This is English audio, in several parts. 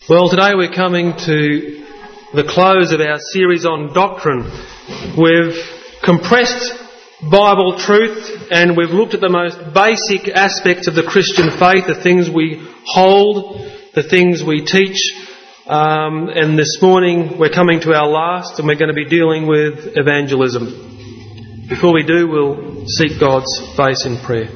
Well, today we're coming to the close of our series on doctrine. We've compressed Bible truth and we've looked at the most basic aspects of the Christian faith, the things we hold, the things we teach. And this morning we're coming to our last and we're going to be dealing with evangelism. Before we do, we'll seek God's face in prayer.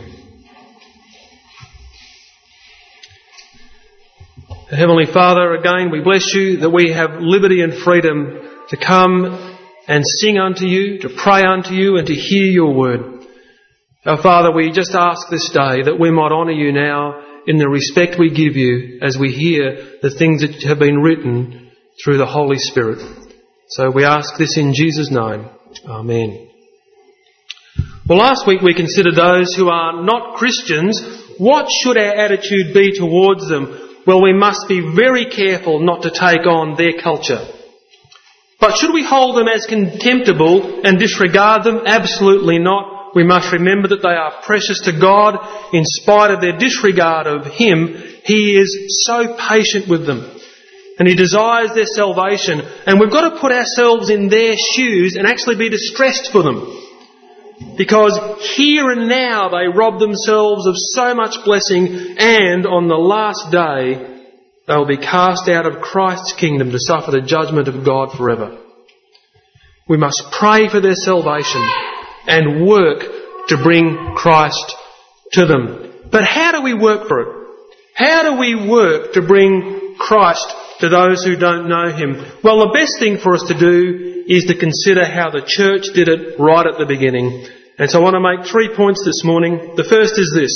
Heavenly Father, again we bless you that we have liberty and freedom to come and sing unto you, to pray unto you and to hear your word. Our Father, we just ask this day that we might honour you now in the respect we give you as we hear the things that have been written through the Holy Spirit. So we ask this in Jesus' name. Amen. Well, last week we considered those who are not Christians. What should our attitude be towards them? Well, we must be very careful not to take on their culture. But should we hold them as contemptible and disregard them? Absolutely not. We must remember that they are precious to God. In spite of their disregard of Him, He is so patient with them. And He desires their salvation. And we've got to put ourselves in their shoes and actually be distressed for them. Because here and now they rob themselves of so much blessing, and on the last day they will be cast out of Christ's kingdom to suffer the judgment of God forever. We must pray for their salvation and work to bring Christ to them. But how do we work for it? How do we work to bring Christ to those who don't know Him? Well, the best thing for us to do is to consider how the church did it right at the beginning. And so I want to make 3 points this morning. The first is this.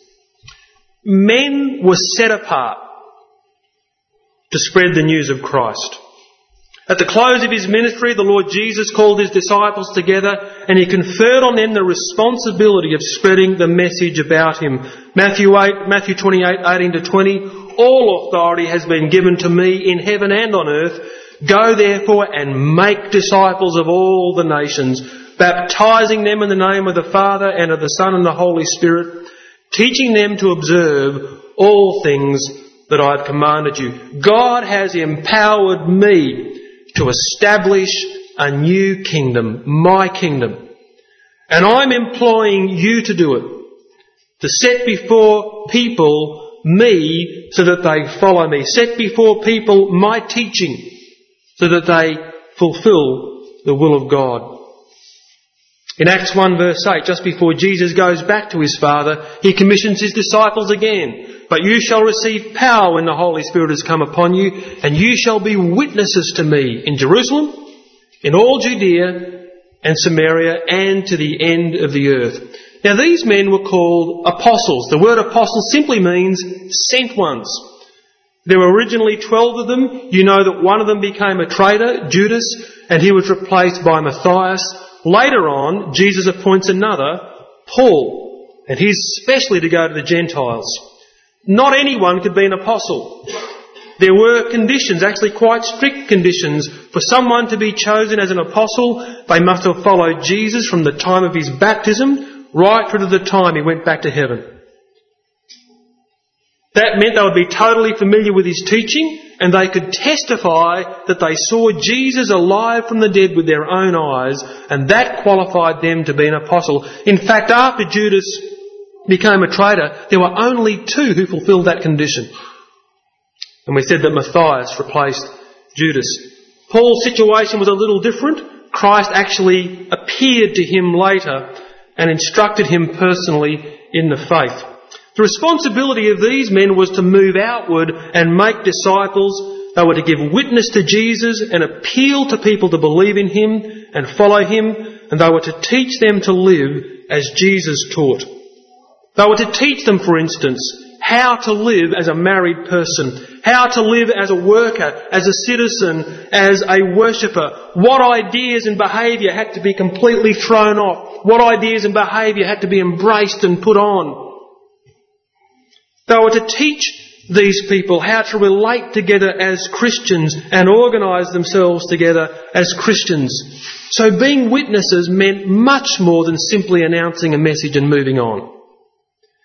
Men were set apart to spread the news of Christ. At the close of His ministry, the Lord Jesus called His disciples together and He conferred on them the responsibility of spreading the message about Him. Matthew 28:18-20, all authority has been given to me in heaven and on earth. Go therefore and make disciples of all the nations, baptizing them in the name of the Father and of the Son and the Holy Spirit, teaching them to observe all things that I have commanded you. God has empowered me to establish a new kingdom, my kingdom. And I'm employing you to do it, to set before people me so that they follow me. Set before people my teaching so that they fulfill the will of God. In Acts 1 verse 8, just before Jesus goes back to His Father, He commissions His disciples again. But you shall receive power when the Holy Spirit has come upon you, and you shall be witnesses to me in Jerusalem, in all Judea and Samaria, and to the end of the earth. Now these men were called apostles. The word apostle simply means sent ones. There were originally 12 of them. You know that one of them became a traitor, Judas, and he was replaced by Matthias. Later on, Jesus appoints another, Paul, and he's specially to go to the Gentiles. Not anyone could be an apostle. There were conditions, actually quite strict conditions. For someone to be chosen as an apostle, they must have followed Jesus from the time of His baptism right through to the time He went back to heaven. That meant they would be totally familiar with His teaching, and they could testify that they saw Jesus alive from the dead with their own eyes, and that qualified them to be an apostle. In fact, after Judas became a traitor, there were only 2 who fulfilled that condition. And we said that Matthias replaced Judas. Paul's situation was a little different. Christ actually appeared to him later and instructed him personally in the faith. The responsibility of these men was to move outward and make disciples. They were to give witness to Jesus and appeal to people to believe in Him and follow Him. And they were to teach them to live as Jesus taught. They were to teach them, for instance, how to live as a married person, how to live as a worker, as a citizen, as a worshipper. What ideas and behaviour had to be completely thrown off. What ideas and behaviour had to be embraced and put on. They were to teach these people how to relate together as Christians and organise themselves together as Christians. So being witnesses meant much more than simply announcing a message and moving on.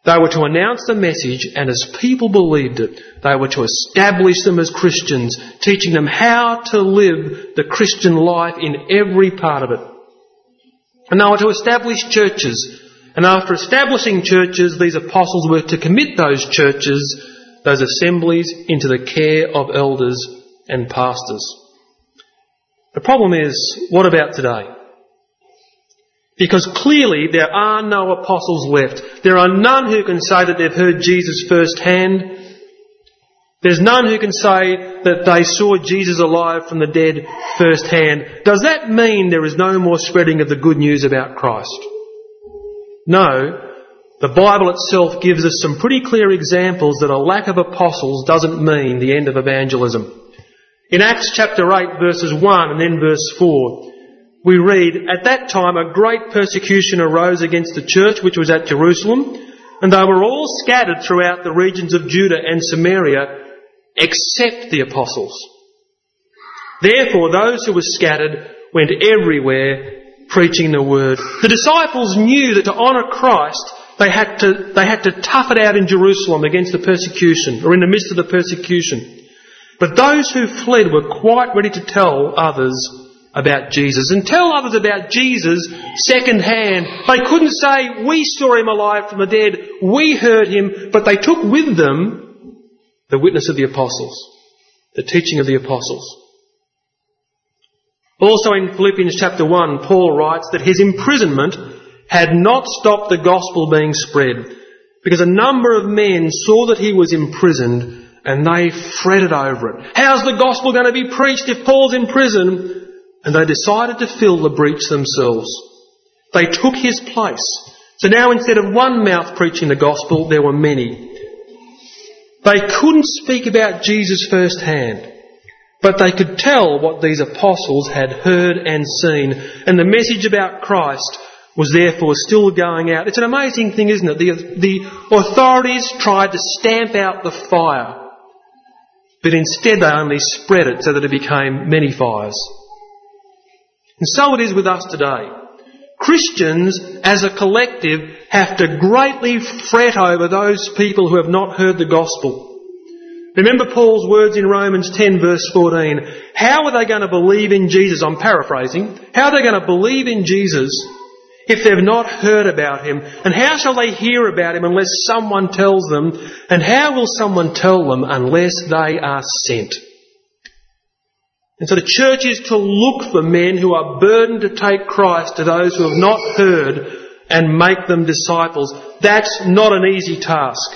They were to announce the message, and as people believed it, they were to establish them as Christians, teaching them how to live the Christian life in every part of it. And they were to establish churches. And after establishing churches, these apostles were to commit those churches, those assemblies, into the care of elders and pastors. The problem is, what about today? Because clearly there are no apostles left. There are none who can say that they've heard Jesus firsthand. There's none who can say that they saw Jesus alive from the dead firsthand. Does that mean there is no more spreading of the good news about Christ? No. The Bible itself gives us some pretty clear examples that a lack of apostles doesn't mean the end of evangelism. In Acts chapter 8 verses 1 and then verse 4, we read, "At that time a great persecution arose against the church which was at Jerusalem, and they were all scattered throughout the regions of Judah and Samaria, except the apostles. Therefore those who were scattered went everywhere preaching the word." The disciples knew that to honour Christ, they had to tough it out in Jerusalem against the persecution, or in the midst of the persecution. But those who fled were quite ready to tell others about Jesus, and tell others about Jesus second hand. They couldn't say, "We saw him alive from the dead, we heard him," but they took with them the witness of the apostles, the teaching of the apostles. Also in Philippians chapter 1, Paul writes that his imprisonment had not stopped the gospel being spread, because a number of men saw that he was imprisoned and they fretted over it. How's the gospel going to be preached if Paul's in prison? And they decided to fill the breach themselves. They took his place. So now instead of one mouth preaching the gospel, there were many. They couldn't speak about Jesus firsthand, but they could tell what these apostles had heard and seen. And the message about Christ was therefore still going out. It's an amazing thing, isn't it? The authorities tried to stamp out the fire, but instead they only spread it so that it became many fires. And so it is with us today. Christians, as a collective, have to greatly fret over those people who have not heard the gospel. Remember Paul's words in Romans 10 verse 14. How are they going to believe in Jesus? I'm paraphrasing. How are they going to believe in Jesus if they've not heard about him? And how shall they hear about him unless someone tells them? And how will someone tell them unless they are sent? And so the church is to look for men who are burdened to take Christ to those who have not heard and make them disciples. That's not an easy task.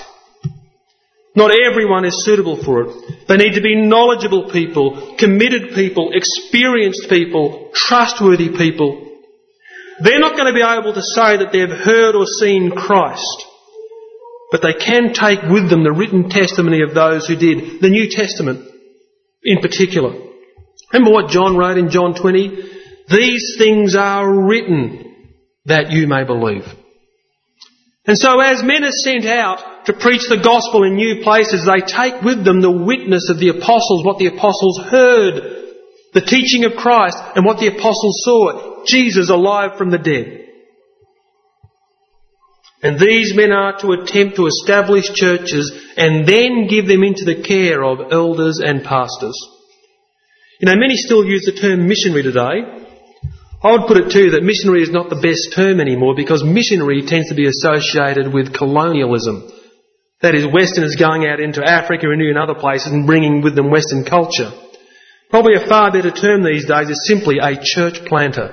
Not everyone is suitable for it. They need to be knowledgeable people, committed people, experienced people, trustworthy people. They're not going to be able to say that they've heard or seen Christ, but they can take with them the written testimony of those who did, the New Testament in particular. Remember what John wrote in John 20? These things are written that you may believe. And so as men are sent out to preach the gospel in new places, they take with them the witness of the apostles, what the apostles heard, the teaching of Christ, and what the apostles saw, Jesus alive from the dead. And these men are to attempt to establish churches and then give them into the care of elders and pastors. You know, many still use the term missionary today. I would put it too that missionary is not the best term anymore, because missionary tends to be associated with colonialism. That is, Westerners going out into Africa and India and other places and bringing with them Western culture. Probably a far better term these days is simply a church planter.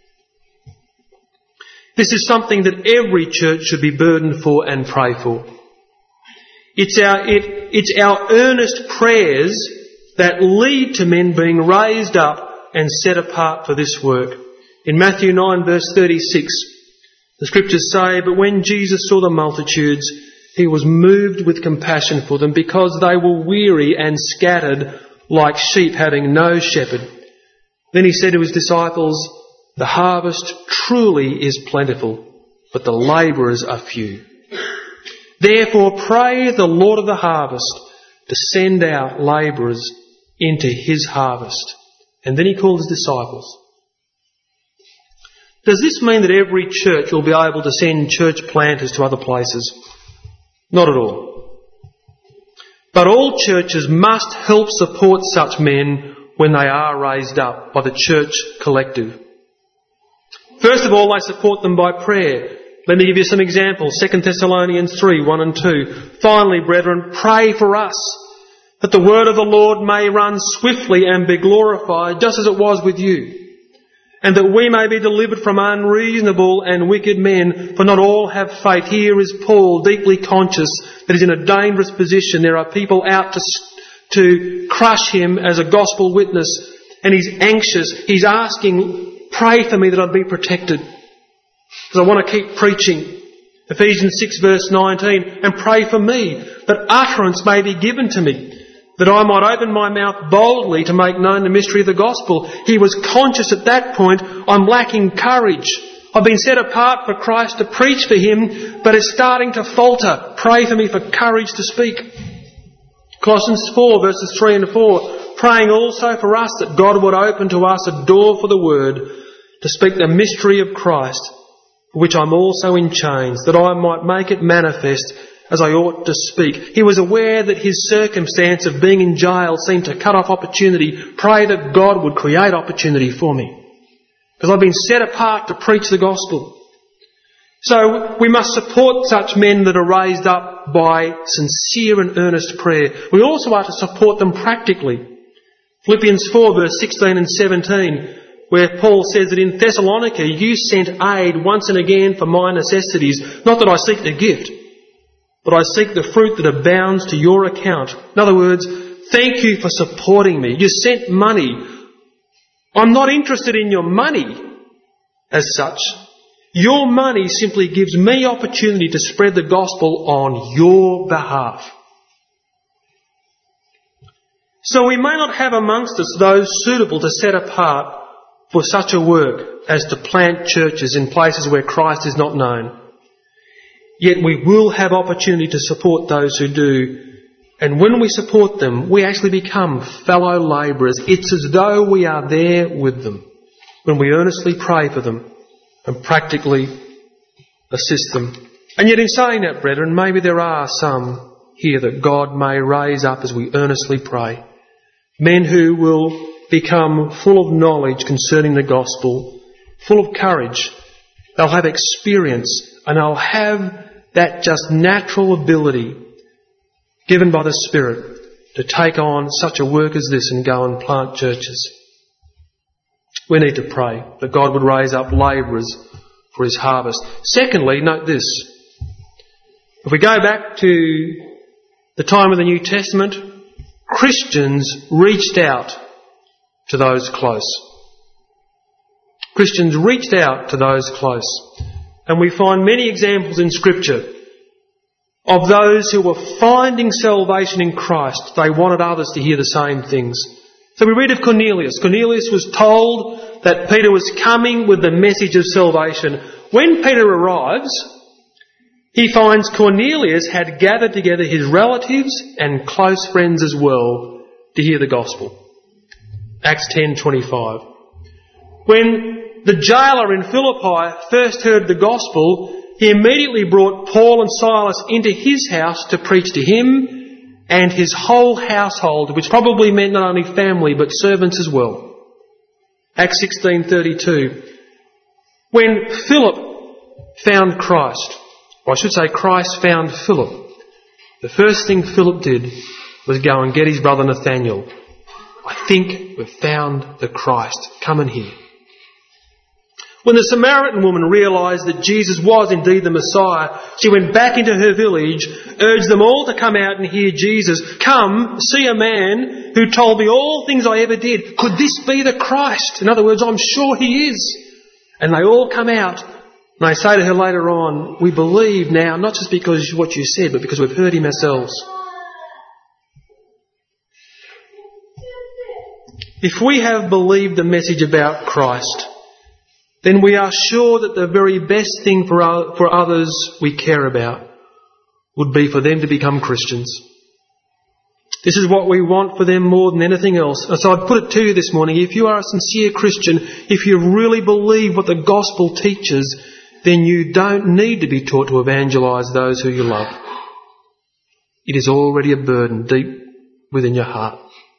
This is something that every church should be burdened for and pray for. It's our earnest prayers that lead to men being raised up and set apart for this work. In Matthew 9 verse 36, the scriptures say, "But when Jesus saw the multitudes, he was moved with compassion for them, because they were weary and scattered like sheep having no shepherd. Then he said to his disciples, 'The harvest truly is plentiful, but the labourers are few. Therefore pray the Lord of the harvest to send out labourers into his harvest.'" And then he called his disciples. Does this mean that every church will be able to send church planters to other places? Not at all. But all churches must help support such men when they are raised up by the church collective. First of all, they support them by prayer. Let me give you some examples. 2 Thessalonians 3, 1 and 2. Finally, brethren, pray for us, that the word of the Lord may run swiftly and be glorified, just as it was with you, and that we may be delivered from unreasonable and wicked men, for not all have faith. Here is Paul, deeply conscious that he's in a dangerous position. There are people out to crush him as a gospel witness, and he's anxious. He's asking, pray for me that I'd be protected, because I want to keep preaching. Ephesians 6 verse 19, and pray for me that utterance may be given to me, that I might open my mouth boldly to make known the mystery of the gospel. He was conscious at that point, I'm lacking courage. I've been set apart for Christ to preach for Him, but it's starting to falter. Pray for me for courage to speak. Colossians 4 verses 3 and 4, praying also for us that God would open to us a door for the word, to speak the mystery of Christ, for which I'm also in chains, that I might make it manifest as I ought to speak. He was aware that his circumstance of being in jail seemed to cut off opportunity. Pray that God would create opportunity for me, because I've been set apart to preach the gospel. So we must support such men that are raised up by sincere and earnest prayer. We also are to support them practically. Philippians 4 verse 16 and 17, where Paul says that in Thessalonica you sent aid once and again for my necessities, not that I seek the gift, but I seek the fruit that abounds to your account. In other words, thank you for supporting me. You sent money. I'm not interested in your money as such. Your money simply gives me opportunity to spread the gospel on your behalf. So we may not have amongst us those suitable to set apart for such a work as to plant churches in places where Christ is not known. Yet we will have opportunity to support those who do. And when we support them, we actually become fellow labourers. It's as though we are there with them when we earnestly pray for them and practically assist them. And yet in saying that, brethren, maybe there are some here that God may raise up as we earnestly pray. Men who will become full of knowledge concerning the gospel, full of courage. They'll have experience, and they'll have that just natural ability given by the Spirit to take on such a work as this and go and plant churches. We need to pray that God would raise up labourers for His harvest. Secondly, note this. If we go back to the time of the New Testament, Christians reached out to those close. Christians reached out to those close. And we find many examples in Scripture of those who were finding salvation in Christ. They wanted others to hear the same things. So we read of Cornelius. Cornelius was told that Peter was coming with the message of salvation. When Peter arrives, he finds Cornelius had gathered together his relatives and close friends as well to hear the gospel. Acts 10:25. When the jailer in Philippi first heard the gospel, he immediately brought Paul and Silas into his house to preach to him and his whole household, which probably meant not only family but servants as well. Acts 16:32. When Philip found Christ, or I should say Christ found Philip, the first thing Philip did was go and get his brother Nathanael. I think we've found the Christ. Come and hear. When the Samaritan woman realised that Jesus was indeed the Messiah, she went back into her village, urged them all to come out and hear Jesus. Come, see a man who told me all things I ever did. Could this be the Christ? In other words, I'm sure He is. And they all come out. And they say to her later on, we believe now, not just because of what you said, but because we've heard Him ourselves. If we have believed the message about Christ, then we are sure that the very best thing for others we care about would be for them to become Christians. This is what we want for them more than anything else. And so I'd put it to you this morning, if you are a sincere Christian, if you really believe what the gospel teaches, then you don't need to be taught to evangelise those who you love. it is already a burden deep within your heart.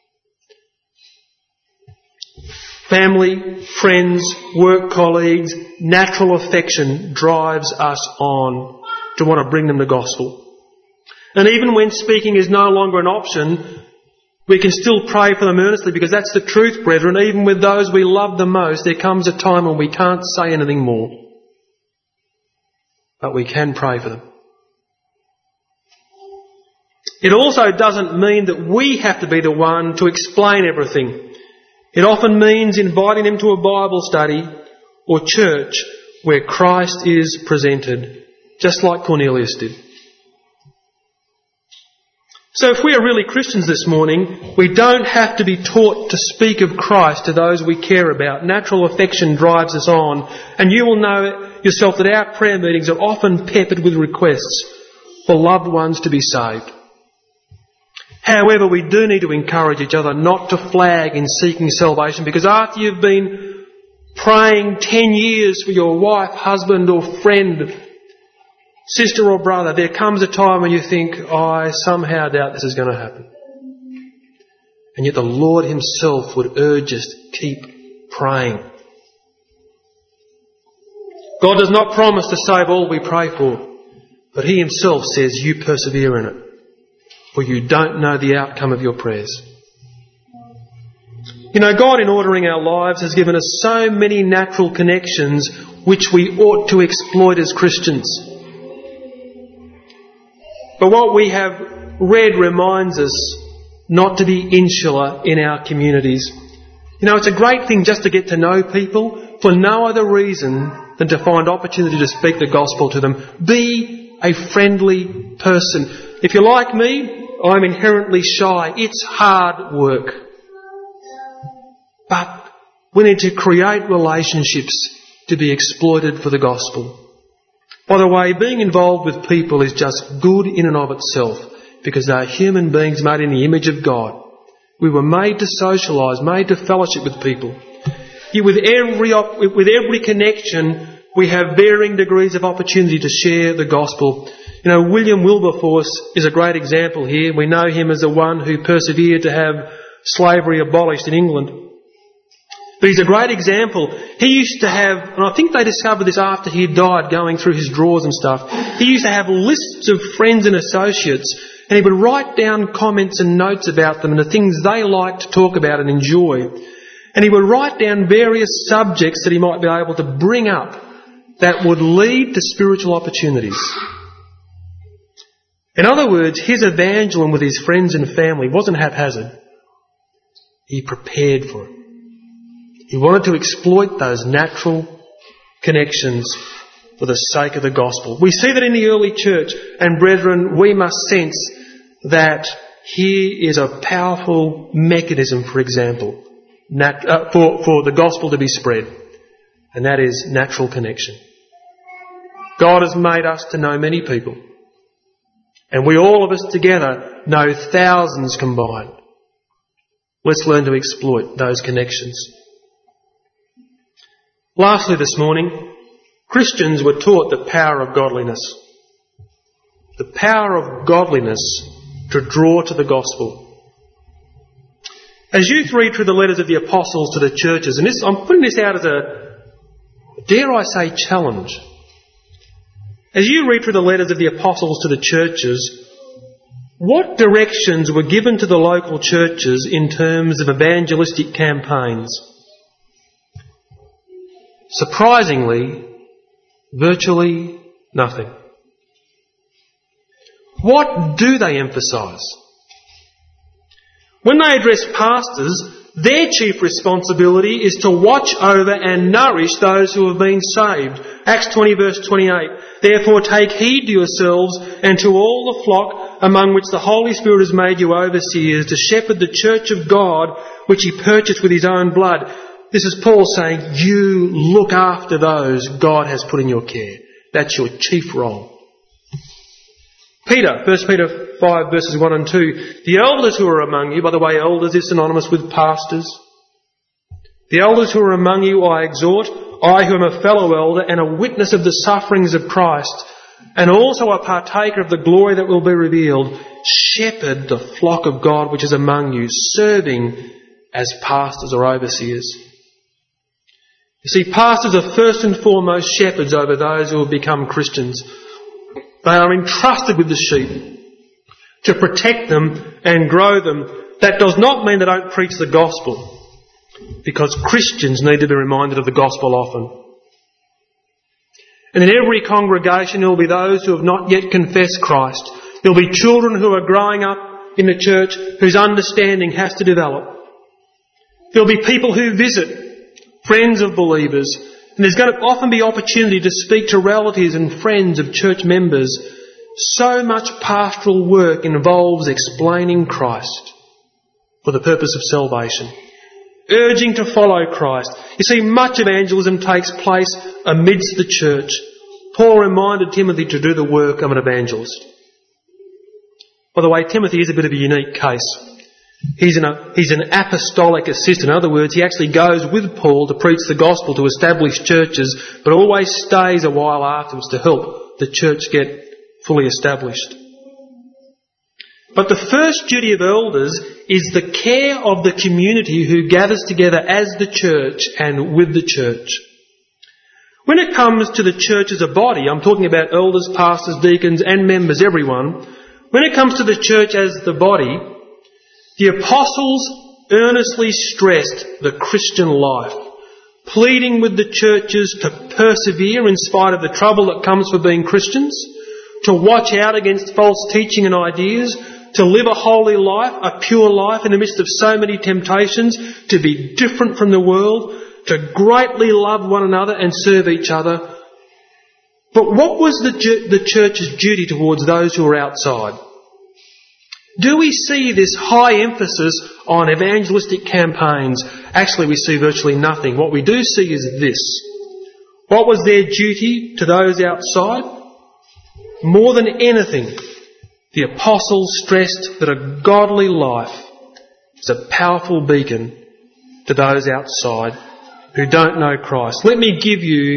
Family, friends, work colleagues, natural affection drives us on to want to bring them the gospel. And even when speaking is no longer an option, we can still pray for them earnestly, because that's the truth, brethren. Even with those we love the most, there comes a time when we can't say anything more. But we can pray for them. It also doesn't mean that we have to be the one to explain everything. It often means inviting them to a Bible study or church where Christ is presented, just like Cornelius did. So if we are really Christians this morning, we don't have to be taught to speak of Christ to those we care about. Natural affection drives us on, and you will know yourself that our prayer meetings are often peppered with requests for loved ones to be saved. However, we do need to encourage each other not to flag in seeking salvation, because after you've been praying 10 years for your wife, husband or friend, sister or brother, there comes a time when you think, I somehow doubt this is going to happen. And yet the Lord Himself would urge us to keep praying. God does not promise to save all we pray for, but He Himself says you persevere in it, for you don't know the outcome of your prayers. You know, God, in ordering our lives, has given us so many natural connections which we ought to exploit as Christians. But what we have read reminds us not to be insular in our communities. You know, it's a great thing just to get to know people for no other reason than to find opportunity to speak the gospel to them. Be a friendly person. If you're like me, I'm inherently shy. It's hard work. But we need to create relationships to be exploited for the gospel. By the way, being involved with people is just good in and of itself, because they are human beings made in the image of God. We were made to socialise, made to fellowship with people. Yet with every connection, we have varying degrees of opportunity to share the gospel. You know, William Wilberforce is a great example here. We know him as the one who persevered to have slavery abolished in England. But he's a great example. He used to have, and I think they discovered this after he had died, going through his drawers and stuff, he used to have lists of friends and associates, and he would write down comments and notes about them and the things they liked to talk about and enjoy. And he would write down various subjects that he might be able to bring up that would lead to spiritual opportunities. In other words, his evangelism with his friends and family wasn't haphazard. He prepared for it. He wanted to exploit those natural connections for the sake of the gospel. We see that in the early church, and brethren, we must sense that here is a powerful mechanism, for example, for the gospel to be spread, and that is natural connection. God has made us to know many people, and we all of us together know thousands combined. Let's learn to exploit those connections. Lastly this morning, Christians were taught the power of godliness. The power of godliness to draw to the gospel. As you read through the letters of the apostles to the churches, and I'm putting this out as a, dare I say, challenge. As you read through the letters of the apostles to the churches, what directions were given to the local churches in terms of evangelistic campaigns? Surprisingly, virtually nothing. What do they emphasise? When they address pastors, their chief responsibility is to watch over and nourish those who have been saved. Acts 20 verse 28. Therefore take heed to yourselves and to all the flock among which the Holy Spirit has made you overseers, to shepherd the church of God which He purchased with His own blood. This is Paul saying, you look after those God has put in your care. That's your chief role. Peter, 1 Peter 5 verses 1 and 2. The elders who are among you, by the way, elders is synonymous with pastors. The elders who are among you I exhort, I who am a fellow elder and a witness of the sufferings of Christ, and also a partaker of the glory that will be revealed, shepherd the flock of God which is among you, serving as pastors or overseers. You see, pastors are first and foremost shepherds over those who have become Christians. They are entrusted with the sheep to protect them and grow them. That does not mean they don't preach the gospel, because Christians need to be reminded of the gospel often. And in every congregation there will be those who have not yet confessed Christ. There will be children who are growing up in the church whose understanding has to develop. There will be people who visit, friends of believers, and there's going to often be opportunity to speak to relatives and friends of church members. So much pastoral work involves explaining Christ for the purpose of salvation, urging to follow Christ. You see, much evangelism takes place amidst the church. Paul reminded Timothy to do the work of an evangelist. By the way, Timothy is a bit of a unique case. He's an apostolic assistant. In other words, he actually goes with Paul to preach the gospel to establish churches, but always stays a while afterwards to help the church get fully established. But the first duty of elders is the care of the community who gathers together as the church and with the church. When it comes to the church as a body, I'm talking about elders, pastors, deacons and members, everyone. When it comes to the church as the body, the apostles earnestly stressed the Christian life, pleading with the churches to persevere in spite of the trouble that comes for being Christians, to watch out against false teaching and ideas, to live a holy life, a pure life in the midst of so many temptations, to be different from the world, to greatly love one another and serve each other. But what was the church's duty towards those who were outside? Do we see this high emphasis on evangelistic campaigns? Actually, we see virtually nothing. What we do see is this. What was their duty to those outside? More than anything, the apostles stressed that a godly life is a powerful beacon to those outside who don't know Christ. Let me give you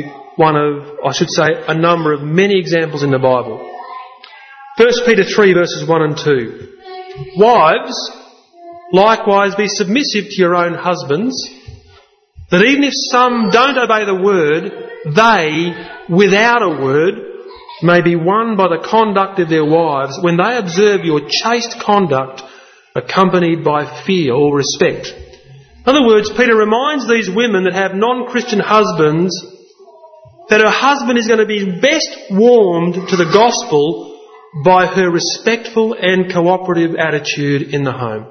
a number of many examples in the Bible. 1 Peter 3 verses 1 and 2. Wives, likewise be submissive to your own husbands, that even if some don't obey the word, they, without a word, may be won by the conduct of their wives when they observe your chaste conduct accompanied by fear or respect. In other words, Peter reminds these women that have non-Christian husbands that her husband is going to be best warmed to the gospel by her respectful and cooperative attitude in the home.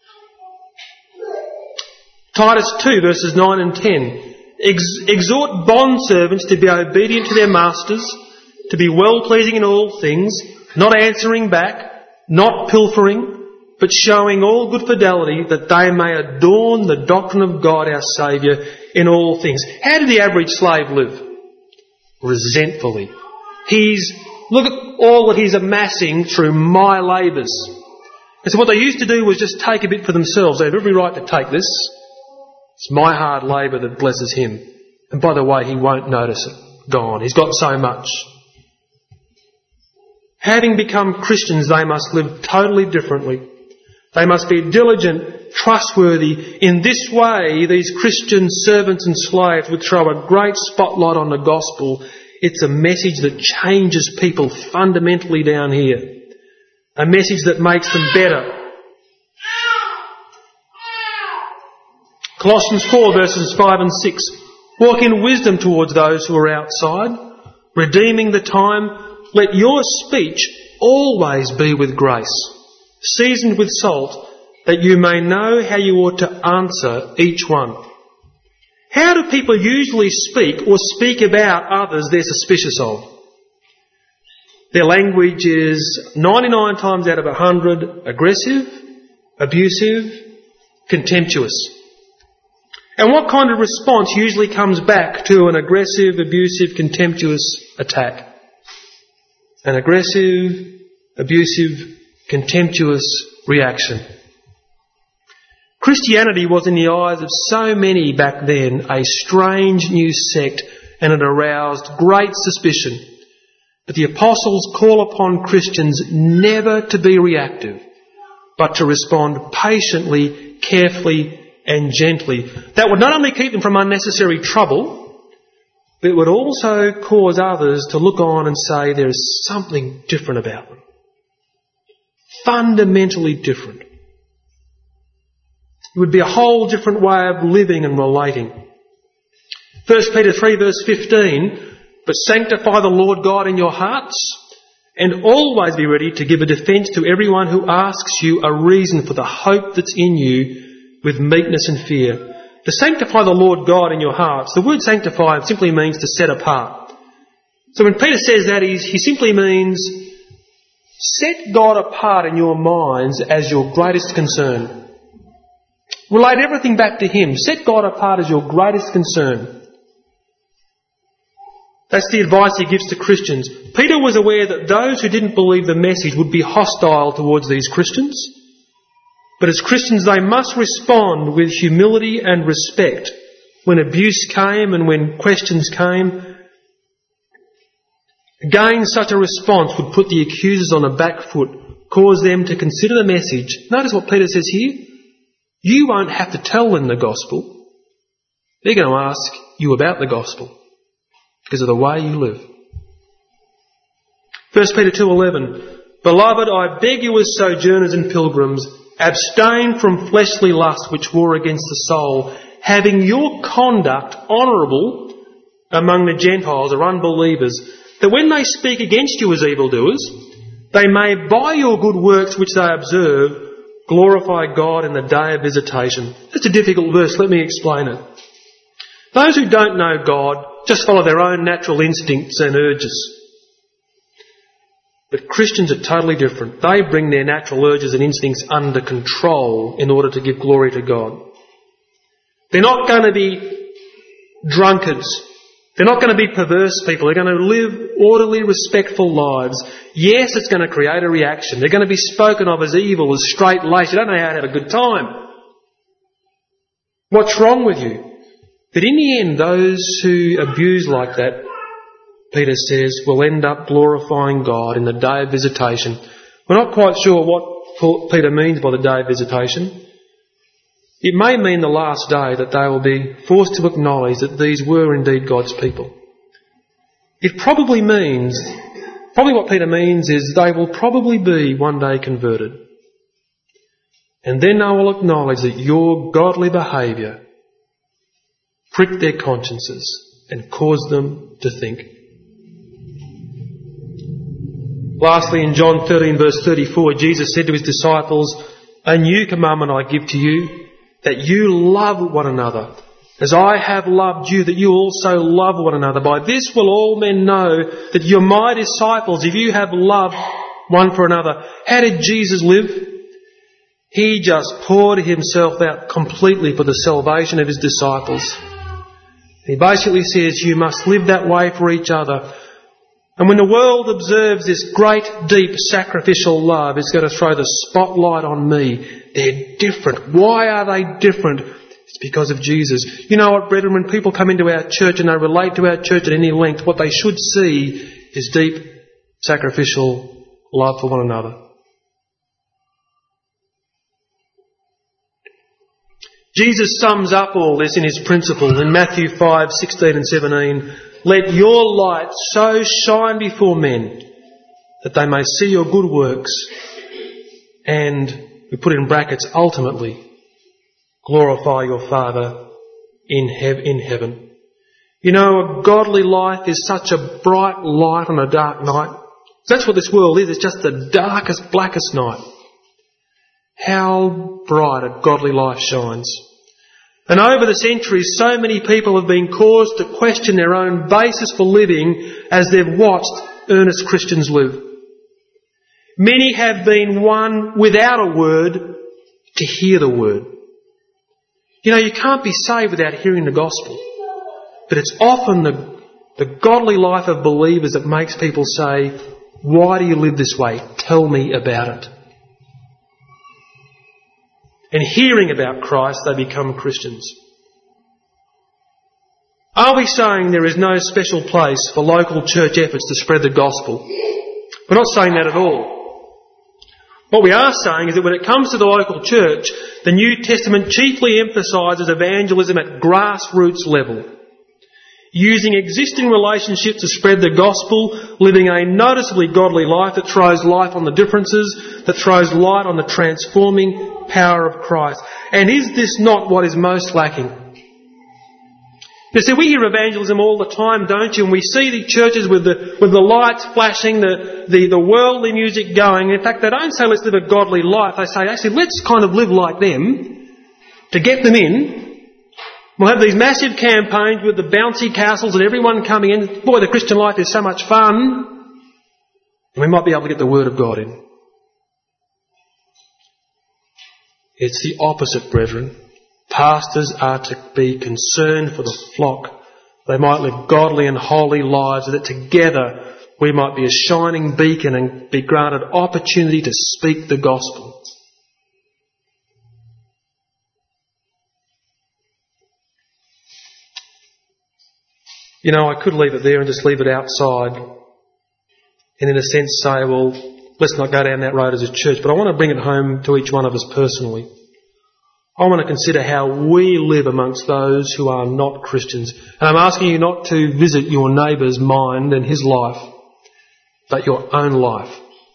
Titus 2 verses 9 and 10. Exhort bondservants to be obedient to their masters, to be well-pleasing in all things, not answering back, not pilfering, but showing all good fidelity, that they may adorn the doctrine of God our Saviour in all things. How did the average slave live? Resentfully. Look at all that he's amassing through my labours. And so what they used to do was just take a bit for themselves. They have every right to take this. It's my hard labour that blesses him. And by the way, he won't notice it. Gone. He's got so much. Having become Christians, they must live totally differently. They must be diligent, trustworthy. In this way, these Christian servants and slaves would throw a great spotlight on the gospel. It's a message that changes people fundamentally down here. A message that makes them better. Colossians 4 verses 5 and 6. Walk in wisdom towards those who are outside, redeeming the time. Let your speech always be with grace, seasoned with salt, that you may know how you ought to answer each one. How do people usually speak or speak about others they're suspicious of? Their language is 99 times out of 100 aggressive, abusive, contemptuous. And what kind of response usually comes back to an aggressive, abusive, contemptuous attack? An aggressive, abusive, contemptuous reaction. Christianity was in the eyes of so many back then a strange new sect, and it aroused great suspicion. But the apostles call upon Christians never to be reactive, but to respond patiently, carefully and gently. That would not only keep them from unnecessary trouble, but it would also cause others to look on and say there is something different about them. Fundamentally different. It would be a whole different way of living and relating. 1 Peter 3 verse 15, but sanctify the Lord God in your hearts, and always be ready to give a defence to everyone who asks you a reason for the hope that's in you with meekness and fear. To sanctify the Lord God in your hearts, the word sanctify simply means to set apart. So when Peter says that, he simply means set God apart in your minds as your greatest concern. Relate everything back to Him. Set God apart as your greatest concern. That's the advice he gives to Christians. Peter was aware that those who didn't believe the message would be hostile towards these Christians. But as Christians, they must respond with humility and respect when abuse came and when questions came. Again, such a response would put the accusers on the back foot, cause them to consider the message. Notice what Peter says here. You won't have to tell them the gospel. They're going to ask you about the gospel because of the way you live. 1 Peter 2:11. Beloved, I beg you as sojourners and pilgrims, abstain from fleshly lusts which war against the soul, having your conduct honourable among the Gentiles or unbelievers, that when they speak against you as evildoers, they may by your good works which they observe glorify God in the day of visitation. That's a difficult verse, let me explain it. Those who don't know God just follow their own natural instincts and urges. But Christians are totally different. They bring their natural urges and instincts under control in order to give glory to God. They're not going to be drunkards. They're not going to be perverse people. They're going to live orderly, respectful lives. Yes, it's going to create a reaction. They're going to be spoken of as evil, as straight-laced. You don't know how to have a good time. What's wrong with you? But in the end, those who abuse like that, Peter says, will end up glorifying God in the day of visitation. We're not quite sure what Peter means by the day of visitation. It may mean the last day that they will be forced to acknowledge that these were indeed God's people. It probably what Peter means is they will probably be one day converted. And then they will acknowledge that your godly behaviour pricked their consciences and caused them to think. Lastly, in John 13 verse 34, Jesus said to his disciples, a new commandment I give to you, that you love one another. As I have loved you, that you also love one another. By this will all men know that you're my disciples, if you have love one for another. How did Jesus live? He just poured himself out completely for the salvation of his disciples. He basically says you must live that way for each other. And when the world observes this great, deep, sacrificial love, it's going to throw the spotlight on me. They're different. Why are they different? It's because of Jesus. You know what, brethren, when people come into our church and they relate to our church at any length, what they should see is deep, sacrificial love for one another. Jesus sums up all this in his principle in Matthew 5:16 and 17. Let your light so shine before men that they may see your good works and, we put in brackets, ultimately glorify your Father in heaven. You know, a godly life is such a bright light on a dark night. That's what this world is. It's just the darkest, blackest night. How bright a godly life shines. And over the centuries, so many people have been caused to question their own basis for living as they've watched earnest Christians live. Many have been won without a word to hear the word. You know, you can't be saved without hearing the gospel. But it's often the godly life of believers that makes people say, why do you live this way? Tell me about it. And hearing about Christ, they become Christians. Are we saying there is no special place for local church efforts to spread the gospel? We're not saying that at all. What we are saying is that when it comes to the local church, the New Testament chiefly emphasises evangelism at grassroots level, using existing relationships to spread the gospel, living a noticeably godly life that throws light on the differences, that throws light on the transforming power of Christ. And is this not what is most lacking? You see, we hear evangelism all the time, don't you? And we see the churches with the lights flashing, the worldly music going. In fact, they don't say let's live a godly life. They say, actually, let's kind of live like them to get them in. We'll have these massive campaigns with the bouncy castles and everyone coming in. Boy, the Christian life is so much fun. And we might be able to get the Word of God in. It's the opposite, brethren. Pastors are to be concerned for the flock. They might live godly and holy lives, so that together we might be a shining beacon and be granted opportunity to speak the gospel. You know, I could leave it there and just leave it outside and in a sense say, well, let's not go down that road as a church, but I want to bring it home to each one of us personally. I want to consider how we live amongst those who are not Christians. And I'm asking you not to visit your neighbour's mind and his life, but your own life.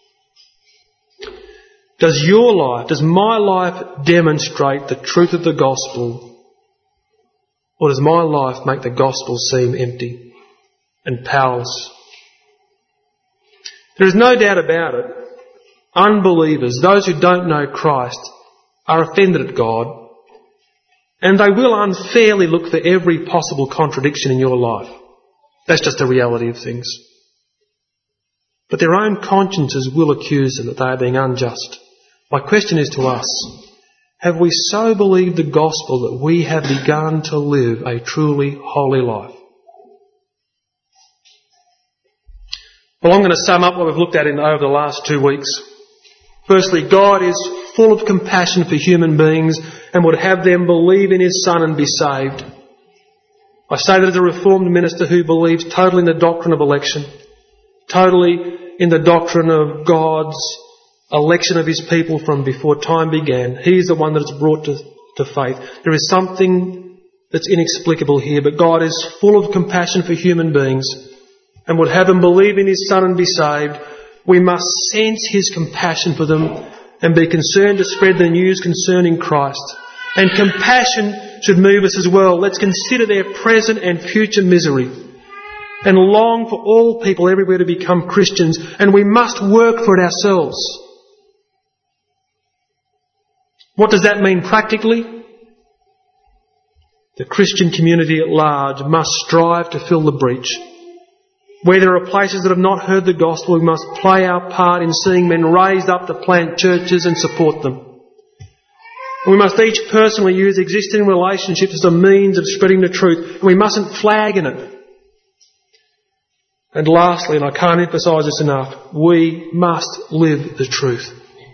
Does your life, does my life demonstrate the truth of the gospel, or does my life make the gospel seem empty and powerless? There is no doubt about it. Unbelievers, those who don't know Christ, are offended at God, and they will unfairly look for every possible contradiction in your life. That's just the reality of things. But their own consciences will accuse them that they are being unjust. My question is to us, have we so believed the gospel that we have begun to live a truly holy life? Well, I'm going to sum up what we've looked at over the last 2 weeks. Firstly, God is full of compassion for human beings and would have them believe in His Son and be saved. I say that as a Reformed minister who believes totally in the doctrine of election, totally in the doctrine of God's election of His people from before time began. He is the one that has brought to faith. There is something that's inexplicable here, but God is full of compassion for human beings and would have them believe in His Son and be saved. We must sense His compassion for them and be concerned to spread the news concerning Christ. And compassion should move us as well. Let's consider their present and future misery and long for all people everywhere to become Christians, and we must work for it ourselves. What does that mean practically? The Christian community at large must strive to fill the breach. Where there are places that have not heard the gospel, we must play our part in seeing men raised up to plant churches and support them. And we must each personally use existing relationships as a means of spreading the truth, and we mustn't flag in it. And lastly, and I can't emphasise this enough, we must live the truth.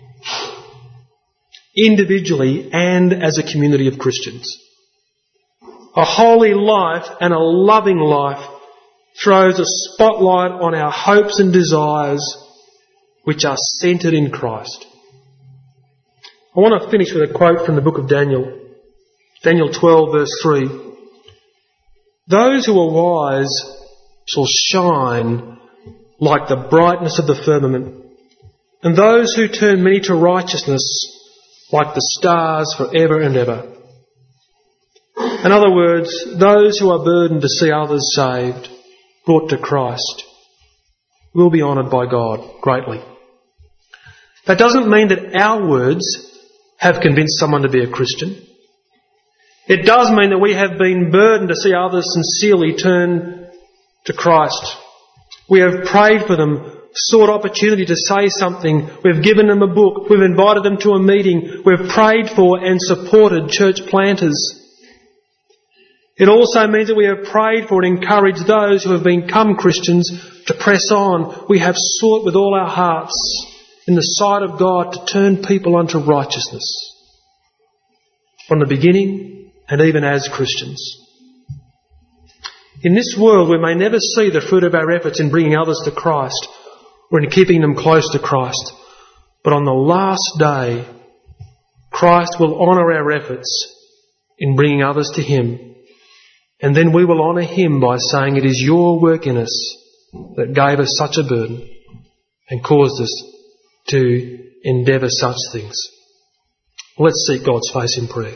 Individually and as a community of Christians. A holy life and a loving life throws a spotlight on our hopes and desires which are centred in Christ. I want to finish with a quote from the book of Daniel. Daniel 12 verse 3. Those who are wise shall shine like the brightness of the firmament, and those who turn many to righteousness like the stars forever and ever. In other words, those who are burdened to see others saved, brought to Christ, will be honoured by God greatly. That doesn't mean that our words have convinced someone to be a Christian. It does mean that we have been burdened to see others sincerely turn to Christ. We have prayed for them, sought opportunity to say something. We've given them a book. We've invited them to a meeting. We've prayed for and supported church planters. It also means that we have prayed for and encouraged those who have become Christians to press on. We have sought with all our hearts in the sight of God to turn people unto righteousness from the beginning and even as Christians. In this world we may never see the fruit of our efforts in bringing others to Christ or in keeping them close to Christ. But on the last day, Christ will honour our efforts in bringing others to Him. And then we will honour Him by saying, it is your work in us that gave us such a burden and caused us to endeavour such things. Let's seek God's face in prayer.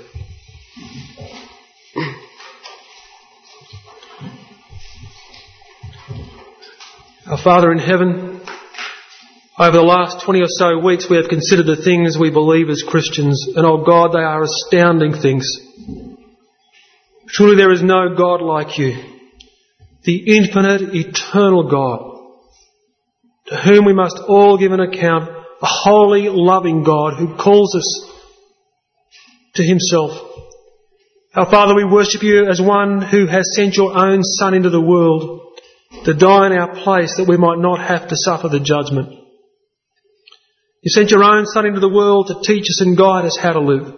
Our Father in heaven, over the last 20 or so weeks we have considered the things we believe as Christians, and oh God, they are astounding things. Truly there is no God like you, the infinite, eternal God, to whom we must all give an account, a holy, loving God who calls us to Himself. Our Father, we worship You as one who has sent Your own Son into the world to die in our place that we might not have to suffer the judgment. You sent Your own Son into the world to teach us and guide us how to live.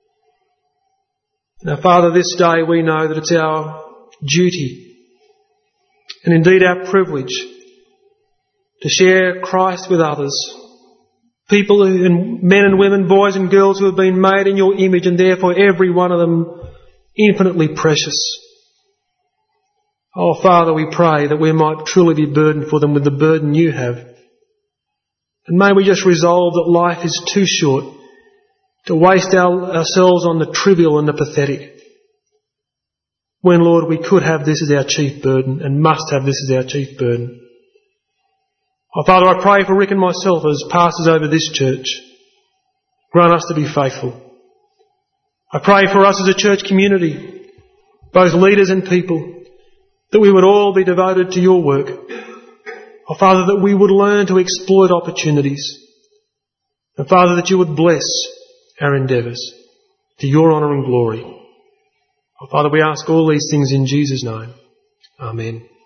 Now, Father, this day we know that it's our duty and indeed our privilege to share Christ with others. People, men and women, boys and girls who have been made in Your image and therefore every one of them infinitely precious. Oh, Father, we pray that we might truly be burdened for them with the burden You have. And may we just resolve that life is too short to waste ourselves on the trivial and the pathetic. When, Lord, we could have this as our chief burden and must have this as our chief burden. Oh, Father, I pray for Rick and myself as pastors over this church. Grant us to be faithful. I pray for us as a church community, both leaders and people, that we would all be devoted to Your work. Oh, Father, that we would learn to exploit opportunities. And Father, that You would bless our endeavours to Your honour and glory. Oh, Father, we ask all these things in Jesus' name. Amen.